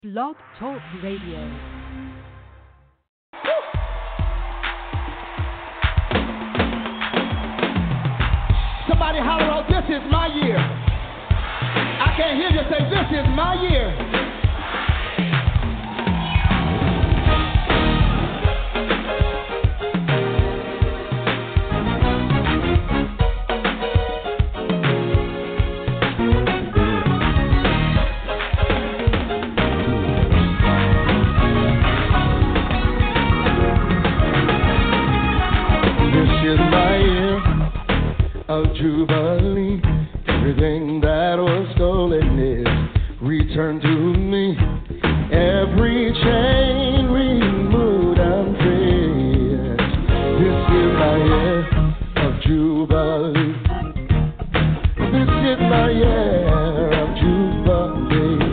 Blog Talk Radio. Somebody holler out, this is my year. I can't hear you say, this is my year. Of Jubilee, everything that was stolen is returned to me. Every chain removed and free. This is my year of Jubilee. This is my year of Jubilee.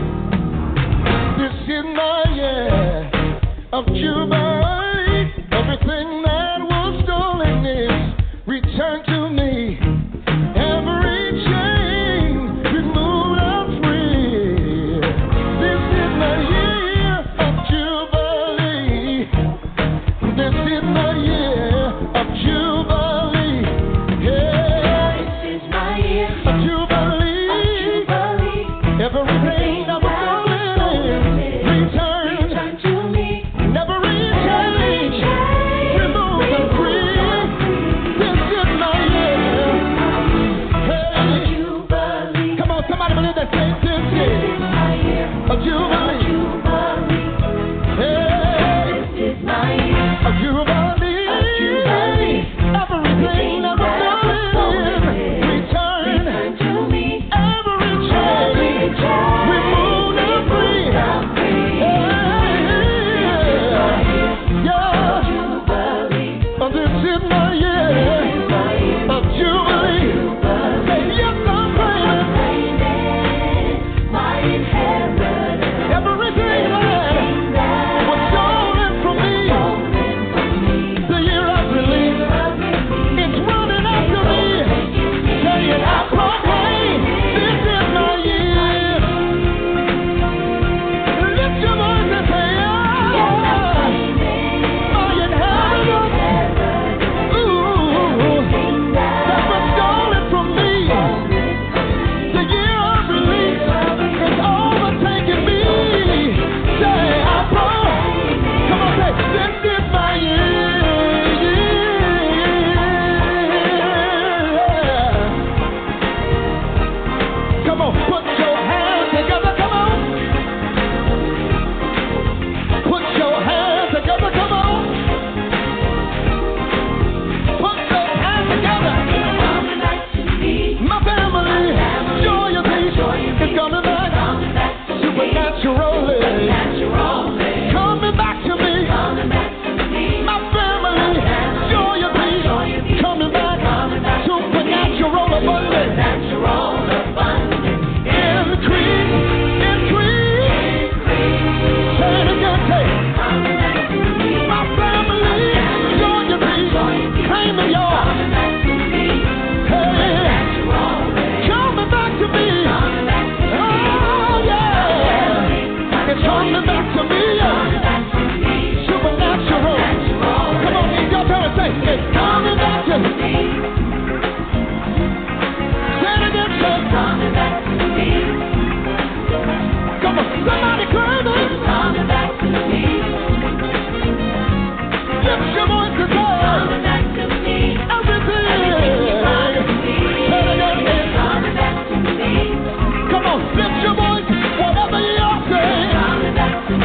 This is my year of Jubilee. Everything that was stolen is returned to me. Whatever you're saying,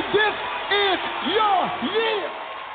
this is your year.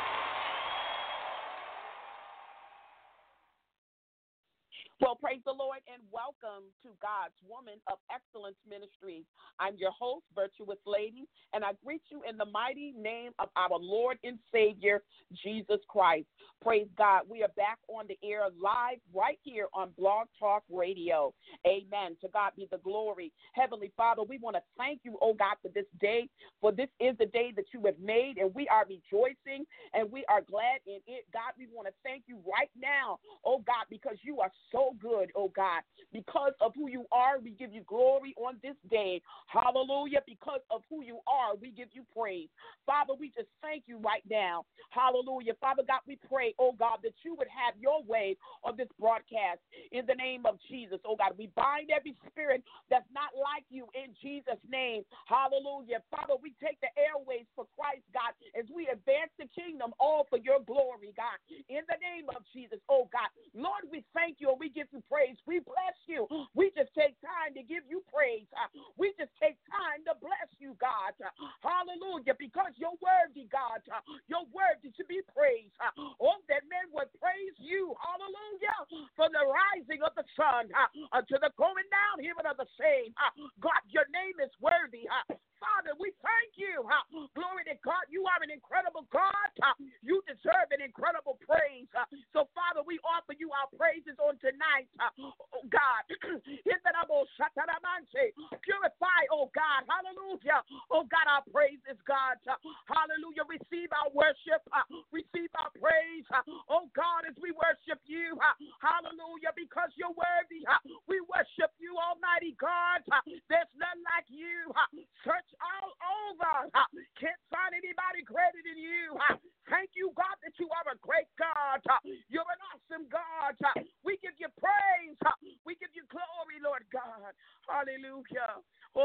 Well, praise the Lord and welcome to God's Woman of Excellence Ministries. I'm your host, Virtuous Lady, and I greet you in the mighty name of our Lord and Savior, Jesus Christ. Praise God. We are back on the air live right here on Blog Talk Radio. Amen. To God be the glory. Heavenly Father, we want to thank you, oh God, for this day, for this is the day that you have made, and we are rejoicing and we are glad in it. God, we want to thank you right now, oh God, because you are so good, oh God. Because of who you are, we give you glory on this day. Hallelujah. Because of who you are, we give you praise. Father, we just thank you right now. Hallelujah. Father God, we pray, oh God, that you would have your way on this broadcast in the name of Jesus. Oh God, we bind every spirit that's not like you in Jesus' name. Hallelujah. Father, we take the airways for Christ, God, as we advance the kingdom, all for your glory, God. In the name of Jesus, oh God. Lord, we thank you and we give you praise. We bless you. We just take time to give you praise. We just take time to bless you, God. Hallelujah. Because you're worthy, God. You're worthy to be praised. Oh, that men would praise you. Hallelujah. From the rising of the sun to the going down even of the same. God, your name is worthy. Father, we thank you. Glory to God. You are an incredible God. You deserve an incredible praise. So, Father, we offer you our praises on tonight. Oh, God. Purify, oh, God. Hallelujah. Oh, God, our praises, God. Hallelujah. Receive our worship. Receive our praise. Oh, God, as we worship you. Hallelujah. Because you're worthy. We worship you, Almighty God. There's none like you. Search all over. Can't find anybody greater than you. Thank you, God, that you are a great God. You're an awesome God. We give you praise. We give you glory, Lord God. Hallelujah. Oh,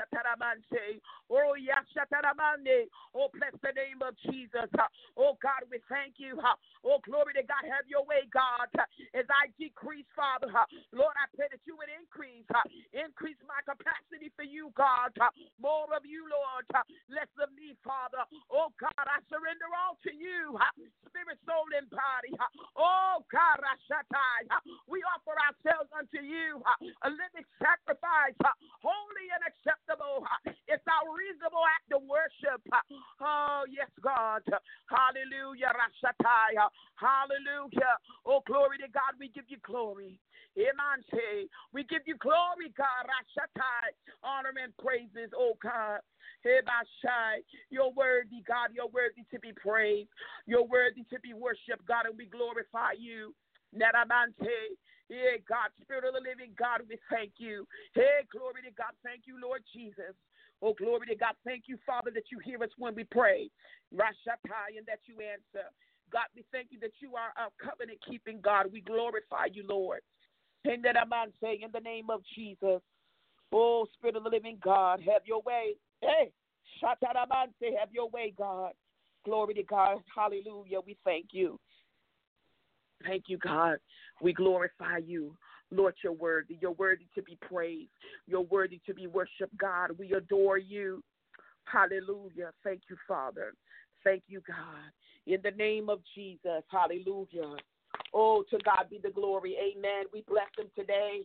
yes, oh, bless the name of Jesus. Oh, God, we thank you. Oh, glory to God. Have your way, God. As I decrease, Father, Lord, I pray that you would increase. Increase my capacity for you, God. More of you, Lord. Less of me, Father. Oh, God, I surrender all to you. Spirit, soul, and body. Oh, God, we offer ourselves unto you. A living sacrifice. Holy and acceptable. It's our reasonable act of worship. Oh, yes, God. Hallelujah. Hallelujah. Oh, glory to God. We give you glory. Amen. We give you glory, God. Honor and praises, oh God. You're worthy, God. You're worthy to be praised. You're worthy to be worshiped, God, and we glorify you. Naramante. Hey, God, Spirit of the living God, we thank you. Hey, glory to God. Thank you, Lord Jesus. Oh, glory to God. Thank you, Father, that you hear us when we pray. Rashatai, and that you answer. God, we thank you that you are our covenant-keeping God. We glorify you, Lord. In the name of Jesus. Oh, Spirit of the living God, have your way. Hey, Shataramante, have your way, God. Glory to God. Hallelujah. We thank you. Thank you, God. We glorify you. Lord, you're worthy. You're worthy to be praised. You're worthy to be worshiped, God. We adore you. Hallelujah. Thank you, Father. Thank you, God. In the name of Jesus. Hallelujah. Oh, to God be the glory. Amen. We bless him today.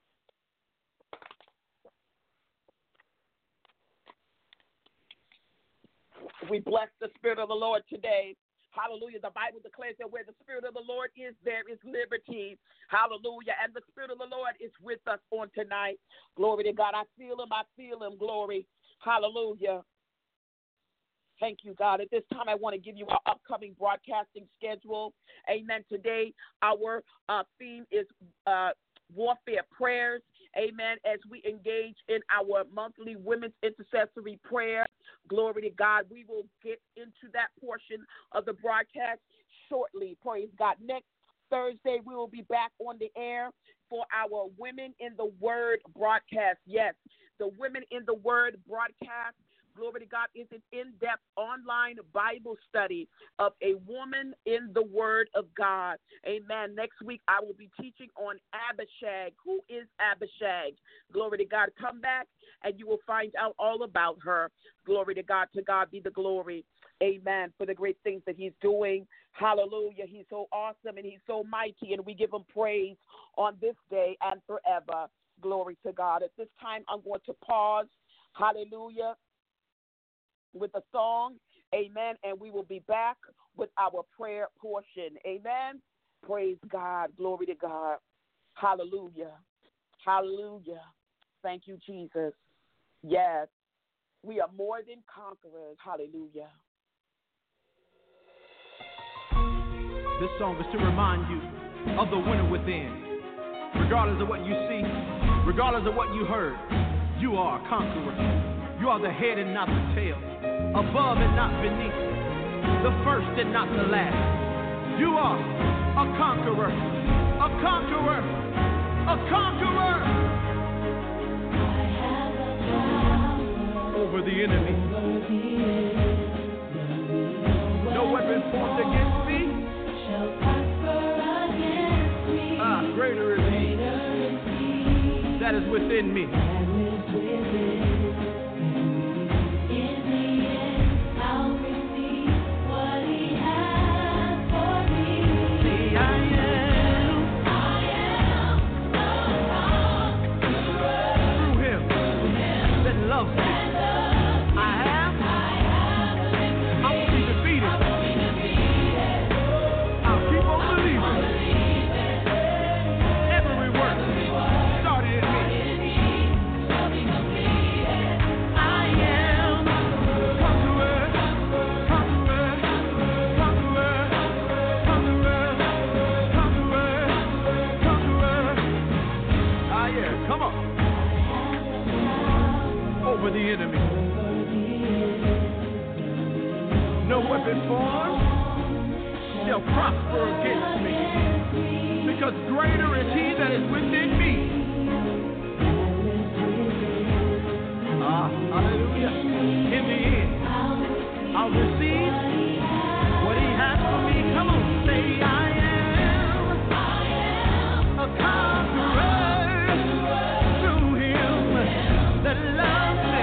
We bless the Spirit of the Lord today. Hallelujah. The Bible declares that where the Spirit of the Lord is, there is liberty. Hallelujah. And the Spirit of the Lord is with us on tonight. Glory to God. I feel him. I feel him. Glory. Hallelujah. Thank you, God. At this time, I want to give you our upcoming broadcasting schedule. Amen. Today, our theme is warfare prayers. Amen. As we engage in our monthly women's intercessory prayer, glory to God, we will get into that portion of the broadcast shortly. Praise God. Next Thursday, we will be back on the air for our Women in the Word broadcast. Yes, the Women in the Word broadcast glory to God, is an in-depth online Bible study of a woman in the Word of God. Amen. Next week, I will be teaching on Abishag. Who is Abishag? Glory to God. Come back, and you will find out all about her. Glory to God. To God be the glory. Amen. For the great things that he's doing. Hallelujah. He's so awesome, and he's so mighty, and we give him praise on this day and forever. Glory to God. At this time, I'm going to pause. Hallelujah. With a song. Amen. And we will be back with our prayer portion. Amen. Praise God. Glory to God. Hallelujah. Hallelujah. Thank you, Jesus. Yes. We are more than conquerors. Hallelujah. This song is to remind you of the winner within. Regardless of what you see, regardless of what you heard, you are a conqueror. You are the head and not the tail, above and not beneath, the first and not the last. You are a conqueror, a conqueror, a conqueror over the enemy. No weapon formed against me shall prosper against me. Greater is he that is within me. Over the enemy. No weapon formed shall prosper against me, because greater is he that is within me. Hallelujah. In the end, I'll receive what he has for me. Come on, say I am a conqueror through him that loves me.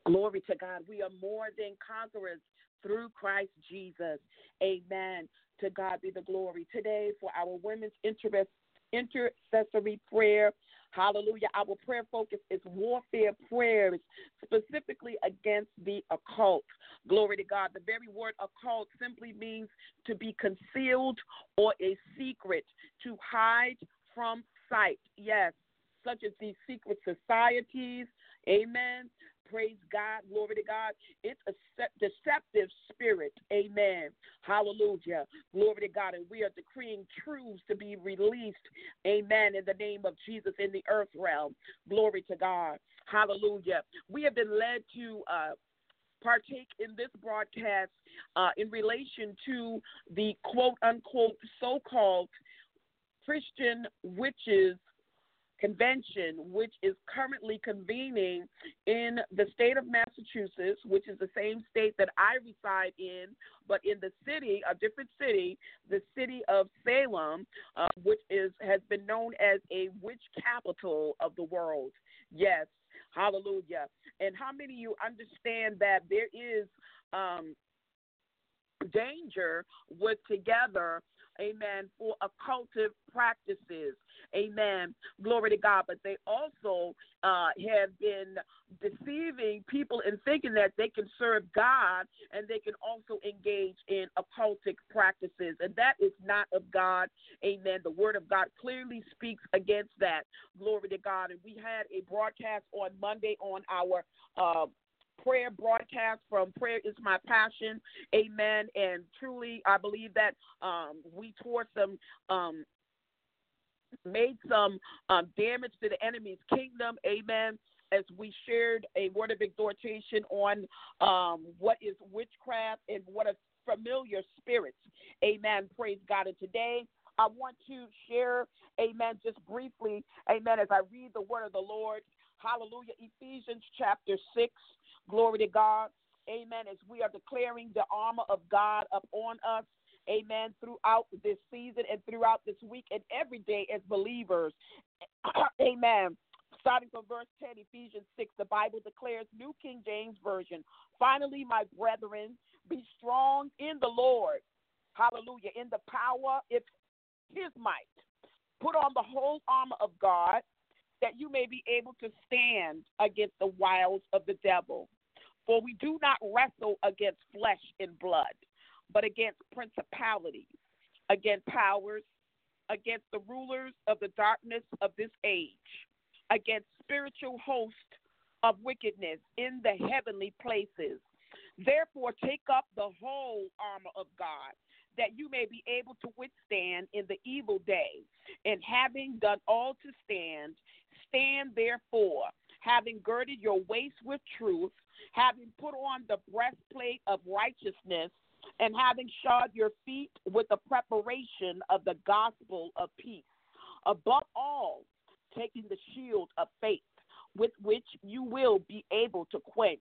Glory to God. We are more than conquerors through Christ Jesus. Amen. To God be the glory. Today, for our women's intercessory prayer, hallelujah, our prayer focus is warfare prayers, specifically against the occult. Glory to God. The very word occult simply means to be concealed or a secret, to hide from sight. Yes, such as these secret societies. Amen. Praise God. Glory to God. It's a deceptive spirit. Amen. Hallelujah. Glory to God. And we are decreeing truths to be released. Amen. In the name of Jesus in the earth realm. Glory to God. Hallelujah. We have been led to partake in this broadcast in relation to the quote unquote so-called Christian witches convention, which is currently convening in the state of Massachusetts, which is the same state that I reside in, but in the city, a different city, the city of Salem, which has been known as a witch capital of the world. Yes, hallelujah. And how many of you understand that there is danger with together, amen, for occultic practices, amen, glory to God, but they also have been deceiving people in thinking that they can serve God and they can also engage in occultic practices, and that is not of God, amen. The word of God clearly speaks against that, glory to God. And we had a broadcast on Monday on our prayer broadcast from Prayer is My Passion, amen, and truly I believe that we tore some made some damage to the enemy's kingdom, amen, as we shared a word of exhortation on what is witchcraft and what are familiar spirits, amen, praise God. And today I want to share, amen, just briefly, amen, as I read the word of the Lord, hallelujah, Ephesians chapter 6, glory to God, amen, as we are declaring the armor of God upon us, amen, throughout this season and throughout this week and every day as believers, amen. Starting from verse 10, Ephesians 6, the Bible declares, New King James Version, finally, my brethren, be strong in the Lord, hallelujah, in the power of his might. Put on the whole armor of God, that you may be able to stand against the wiles of the devil. For we do not wrestle against flesh and blood, but against principalities, against powers, against the rulers of the darkness of this age, against spiritual hosts of wickedness in the heavenly places. Therefore, take up the whole armor of God, that you may be able to withstand in the evil day. And having done all to stand, stand therefore, having girded your waist with truth, having put on the breastplate of righteousness, and having shod your feet with the preparation of the gospel of peace. Above all, taking the shield of faith, with which you will be able to quench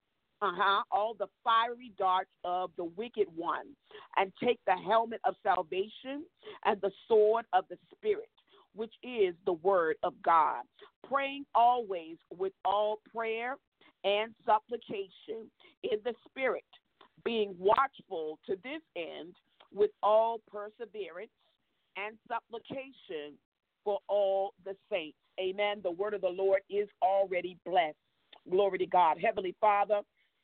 all the fiery darts of the wicked one, and take the helmet of salvation and the sword of the Spirit, which is the word of God, praying always with all prayer and supplication in the Spirit, being watchful to this end with all perseverance and supplication for all the saints. Amen. The word of the Lord is already blessed. Glory to God. Heavenly Father,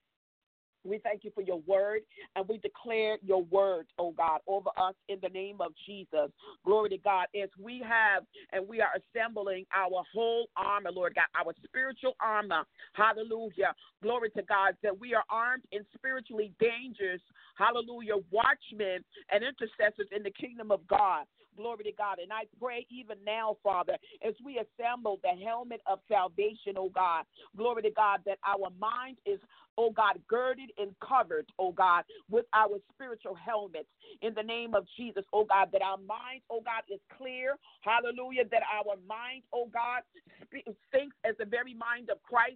we thank you for your word, and we declare your word, oh God, over us in the name of Jesus. Glory to God. As we have and we are assembling our whole armor, Lord God, our spiritual armor, hallelujah. Glory to God, that we are armed in spiritually dangerous, hallelujah, watchmen and intercessors in the kingdom of God. Glory to God. And I pray even now, Father, as we assemble the helmet of salvation, oh God, glory to God, that our mind is, oh God, girded and covered, oh God, with our spiritual helmets in the name of Jesus, oh God, that our mind, oh God, is clear, hallelujah, that our mind, oh God, thinks as the very mind of Christ,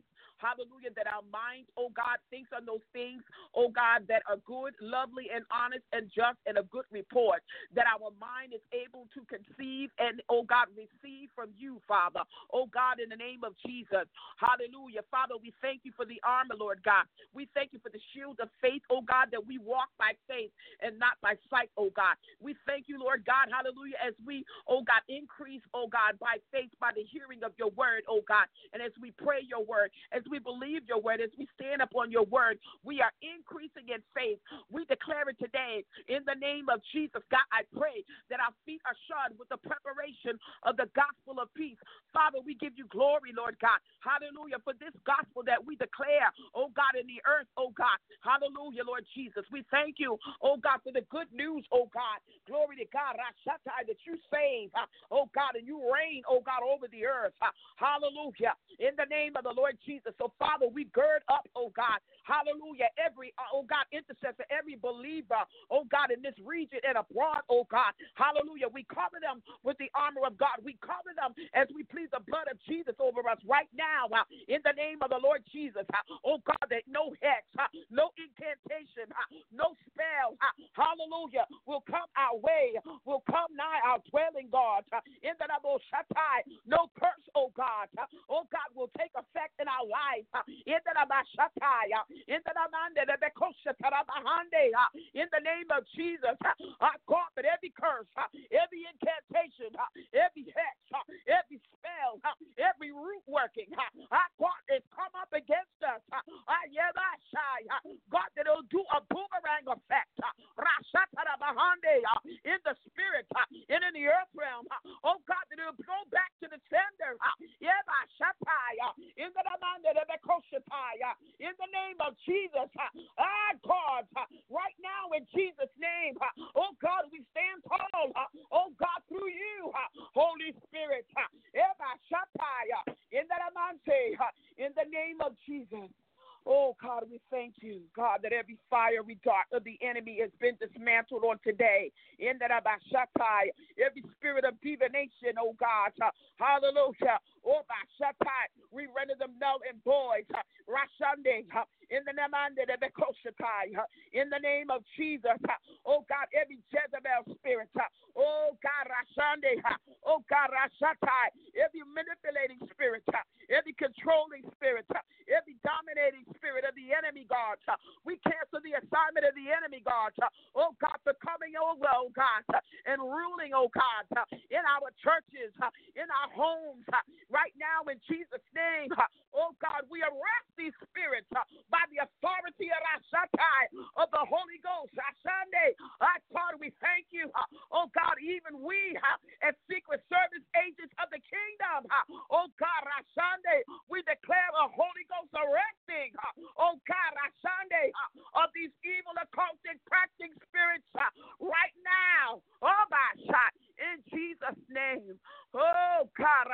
hallelujah, that our minds, oh God, thinks on those things, oh God, that are good, lovely, and honest, and just, and a good report, that our mind is able to conceive and, oh God, receive from you, Father, oh God, in the name of Jesus, hallelujah. Father, we thank you for the armor, Lord God. We thank you for the shield of faith, oh God, that we walk by faith and not by sight, oh God. We thank you, Lord God, hallelujah, as we, oh God, increase, oh God, by faith, by the hearing of your word, oh God, and as we pray your word, as we believe your word, as we stand upon your word, we are increasing in faith. We declare it today in the name of Jesus. God, I pray that our feet are shod with the preparation of the gospel of peace. Father, we give you glory, Lord God, hallelujah, for this gospel that we declare, oh God, in the earth, oh God, hallelujah, Lord Jesus. We thank you, oh God, for the good news, oh God, glory to God, Rashatai, that you save, oh God, and you reign, oh God, over the earth, hallelujah, in the name of the Lord Jesus. So Father, we gird up, oh God, hallelujah, every, oh God, intercessor, every believer, oh God, in this region and abroad, oh God, hallelujah, we cover them with the armor of God. We cover them as we plead the blood of Jesus over us right now, in the name of the Lord Jesus, oh God, that no hex, no incantation, no spell, hallelujah, will come our way, will come nigh our dwelling, God, in the name of Shatai, no curse, oh God, will take effect in our life, in the name of Shatai, in the name of Jesus, I carpet every curse, every incantation, every hex, every spell, every root working, I God, it's come up against us, God, that it'll do a boomerang effect, in the spirit, and in the earth realm, oh God, that it'll go back to the sender, in the name of Jesus, God, right now in Jesus' name, oh God, we stand tall, oh God, through you, Holy Spirit, in the name of Jesus. Oh, God, we thank you, God, that every fiery dart of the enemy has been dismantled on today. In the Rabashatai, every spirit of divination, oh, God, hallelujah. Oh, Bashatai, we render them null and void. Rashande, in the name of Jesus, oh, God, every Jezebel spirit, oh, God, Rashande, oh, God, Rashatai, every manipulating spirit, every controlling spirit, every dominating spirit of the enemy, God. We cancel the assignment of the enemy, God. Oh, God, for coming over, oh, God, and ruling, oh, God, in our churches, in our homes, right now in Jesus' name. Oh, God, we arrest these spirits by the authority of the Holy Ghost. God, we thank you. Oh, God, even we as secret service agents of the kingdom, oh, God, we declare a Holy Ghost arresting, oh, God, of these evil occultic practicing spirits right now. Oh, my shot. In Jesus' name. Oh, God,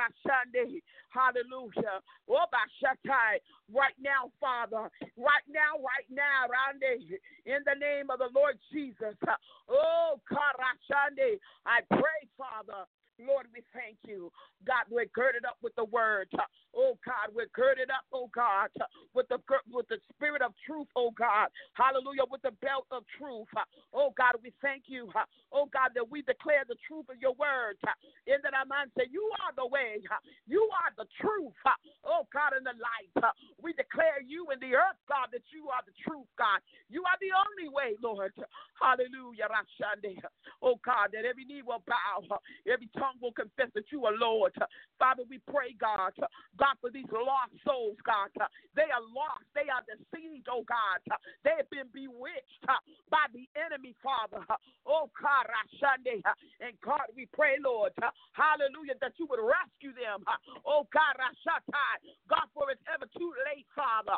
hallelujah. Oh, Bashatai. Right now, Father. Right now, Rande. In the name of the Lord Jesus. Oh, God, I pray, Father. Lord, we thank you. God, we're girded up with the word. Oh, God, we're girded up, oh, God, with the spirit of truth, oh, God. Hallelujah, with the belt of truth. Oh, God, we thank you. Oh, God, that we declare the truth of your word. In the Naman say, you are the way. You are the truth. Oh, God, in the light. We declare you in the earth, God, that you are the truth, God. You are the only way, Lord. Hallelujah, Rashande. Oh, God, that every knee will bow, every tongue will confess that you are Lord. Father, we pray, God, for these lost souls, God. They are lost. They are deceived, oh, God. They have been bewitched by the enemy, Father. Oh, God, Rashande. And God, we pray, Lord, hallelujah, that you would rescue them. Oh, God, Rashatai. God, for it's ever too late, Father.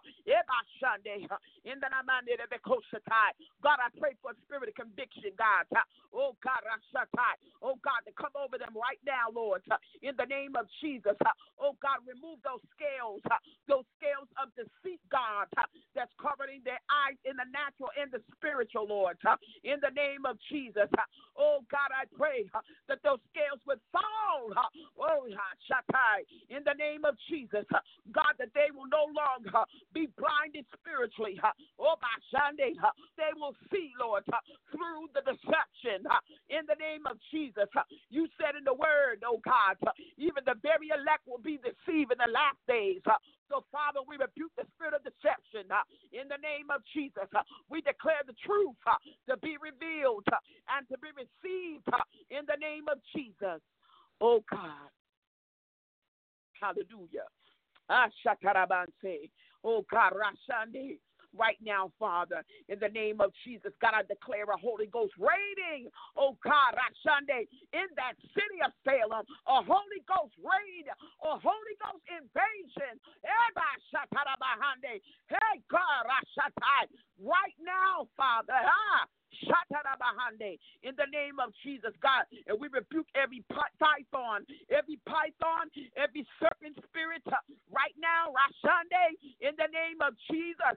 In the God, I pray for a spirit of conviction, God. Oh, God, Rashatai. Oh, God, to come over them right now, Lord, in the name of Jesus. Oh, God, remove those scales of deceit, God, that's covering their eyes in the natural and the spiritual, Lord, in the name of Jesus. Oh, God, I pray that those scales would fall soul. Shatai. In the name of Jesus, God, that they will no longer be blinded spiritually. They will see, Lord, through the deception. In the name of Jesus, you said in the word, oh God, even the very elect will be deceived in the last days. So, Father, we rebuke the spirit of deception in the name of Jesus. We declare the truth to be revealed and to be received in the name of Jesus. Oh, God. Hallelujah. Oh, God. Rashande. Right now, Father, in the name of Jesus, God, I declare a Holy Ghost raiding, oh God, Rashande, in that city of Salem, a Holy Ghost raid, a Holy Ghost invasion. Hey, God, Rashatai, right now, Father, in the name of Jesus, God, and we rebuke every python, every serpent spirit right now, Rashande, in the name of Jesus,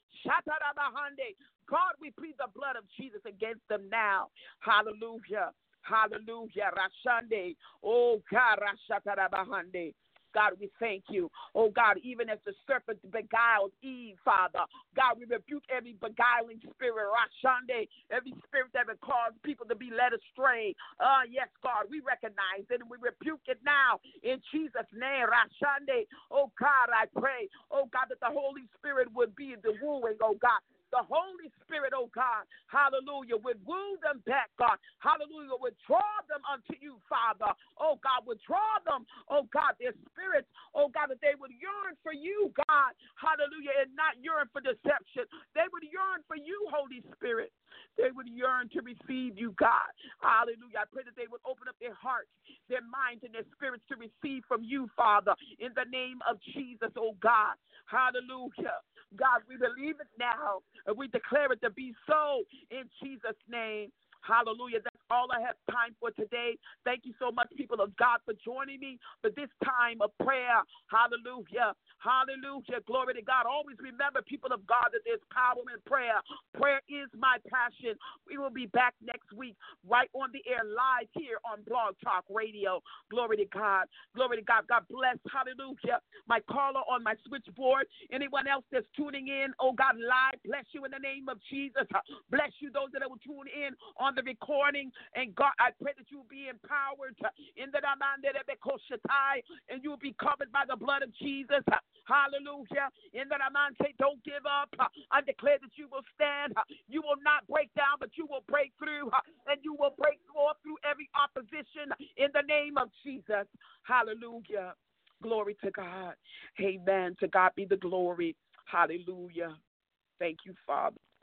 God, we plead the blood of Jesus against them now. Hallelujah. Hallelujah. Rashande. Oh God, Rashatarabahande. God, we thank you. Oh, God, even as the serpent beguiled Eve, Father, God, we rebuke every beguiling spirit, Rashande, every spirit that would cause people to be led astray. Yes, God, we recognize it and we rebuke it now in Jesus' name, Rashande. Oh, God, I pray, oh, God, that the Holy Spirit would be the wooing, oh, God. The Holy Spirit, oh God, hallelujah, would woo them back, God. Hallelujah, would draw them unto you, Father. Oh God, would draw them, oh God, their spirits, oh God, that they would yearn for you, God. Hallelujah, and not yearn for deception. They would yearn for you, Holy Spirit. They would yearn to receive you, God. Hallelujah. I pray that they would open up their hearts, their minds, and their spirits to receive from you, Father, in the name of Jesus, oh God. Hallelujah. God, we believe it now, and we declare it to be so in Jesus' name. Hallelujah. That's all I have time for today. Thank you so much, people of God, for joining me for this time of prayer. Hallelujah. Hallelujah. Glory to God. Always remember, people of God, that there's power in prayer. Prayer is my passion. We will be back next week right on the air live here on Blog Talk Radio. Glory to God. Glory to God. God bless. Hallelujah. My caller on my switchboard. Anyone else that's tuning in, oh God, live, bless you in the name of Jesus. Bless you, those that will tune in on the recording. And God, I pray that you will be empowered in the and you will be covered by the blood of Jesus. Hallelujah. In the Ramante, don't give up. I declare that you will stand. You will not break down, but you will break through. And you will break forth through every opposition in the name of Jesus. Hallelujah. Glory to God. Amen. To God be the glory. Hallelujah. Thank you, Father.